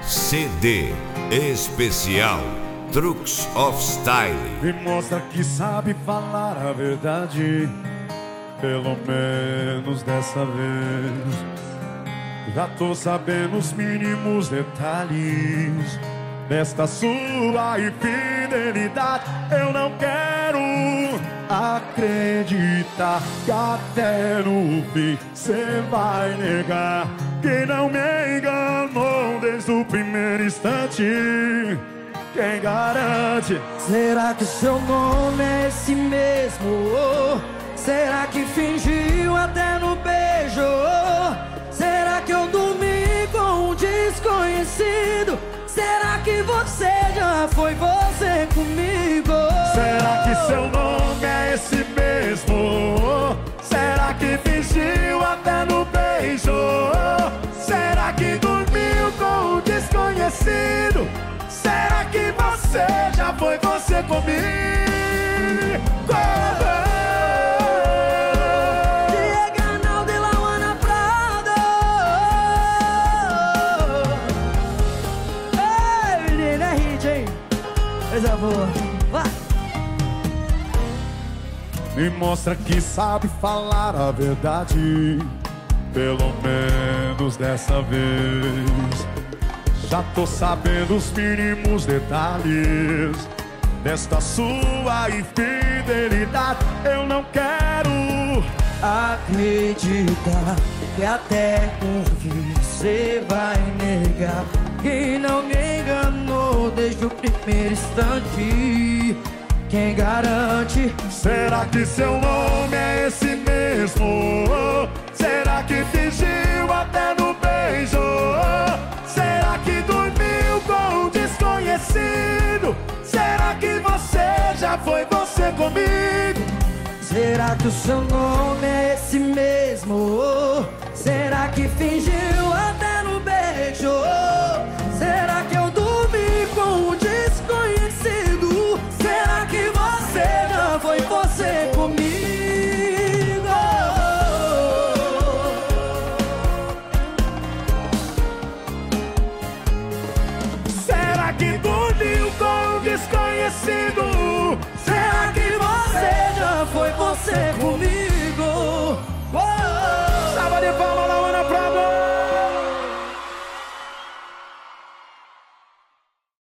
CD especial Truques of Style. Me mostra que sabe falar a verdade, pelo menos dessa vez. Já tô sabendo os mínimos detalhes desta sua infidelidade. Eu não quero acreditar que até no fim cê vai negar que não me enganou desde o primeiro instante. Quem garante? Será que seu nome é esse mesmo? Será que fingiu até no beijo? Será que eu dormi com um desconhecido? Será que você já foi você comigo? Será que seu nome é esse mesmo? Será que fingiu até no beijo? Será que dormiu com um desconhecido? Será que você já foi você comigo? Coisa boa, vai! Me mostra que sabe falar a verdade, pelo menos dessa vez. Já tô sabendo os mínimos detalhes desta sua infidelidade. Eu não quero acreditar que até com você vai negar que não me enganou desde o primeiro instante. Quem garante? Será que seu nome é esse mesmo? Será que fingiu até no beijo? Será que dormiu com um desconhecido? Será que você já foi você comigo? Será que o seu nome é esse mesmo? Será que fingiu até no beijo? Será que eu dormi com um desconhecido? Será que você já foi você comigo? Será que dormiu com um desconhecido? Será que você já foi você comigo?